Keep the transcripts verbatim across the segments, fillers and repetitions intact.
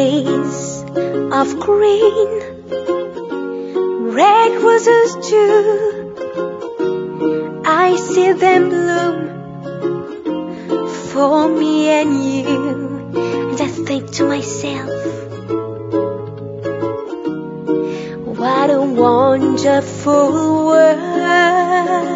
trees of green, red roses too. I see them bloom for me and you, and I think to myself, what a wonderful world.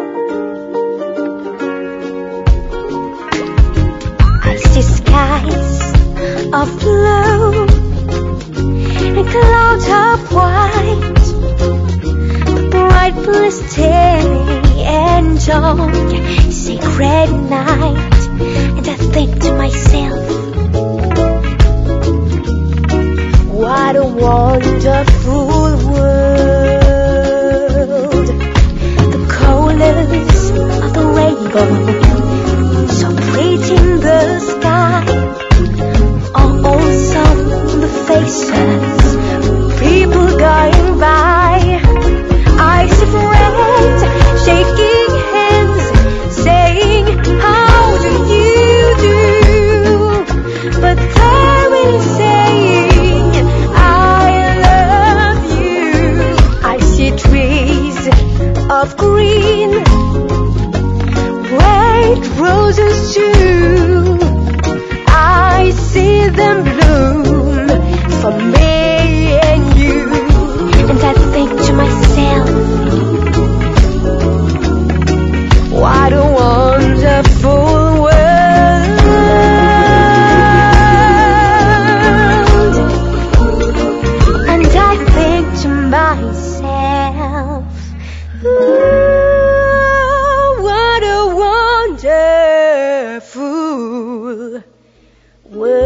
I see skies of blue and clouds of white, bright blistering and dark, sacred night, and I think to myself, what a wonderful world. The colors of the rainbow, so pretty in the sky, are also the faces of people going by. I see friends shaking hands, saying, how do you do? But they're really saying, I love you. I see trees of green, red roses too. I see them bloom for me and you, and I think to myself, what a wonderful world. And I think to myself, ooh, what a wonderful world.